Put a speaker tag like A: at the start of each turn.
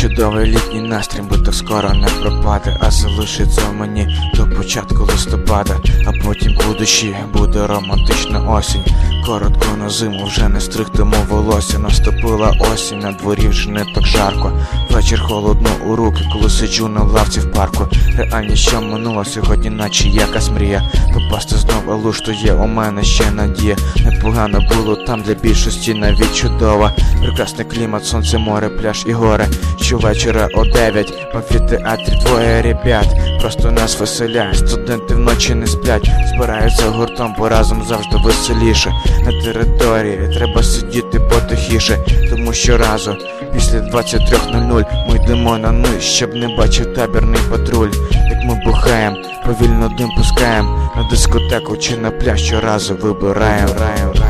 A: Чудовий літній настрій, бо так скоро не пропаде, а залишиться в мені до початку листопада. А потім у душі буде романтична осінь. Коротко на зиму вже не стригтиму волосся. Наступила осінь, на дворі вже не так жарко. Вечір холодно у руки, коли сиджу на лавці в парку. Реальність, що минула сьогодні, наче якась мрія. Попасти знову луж, то є у мене ще надія. Непогано було там для більшості, навіть чудово. Прекрасний клімат, сонце, море, пляж і гори. Щовечора о 9 в амфітеатрі двоє ребят просто нас веселяють. Студенти вночі не сплять, збираються гуртом, бо разом завжди веселіше. На території треба сидіти потихіше, тому що разу після 23:00 ми йдемо на низ, щоб не бачив табірний патруль. Як ми бухаєм, повільно дим пускаєм, на дискотеку чи на пляж щоразу вибираєм.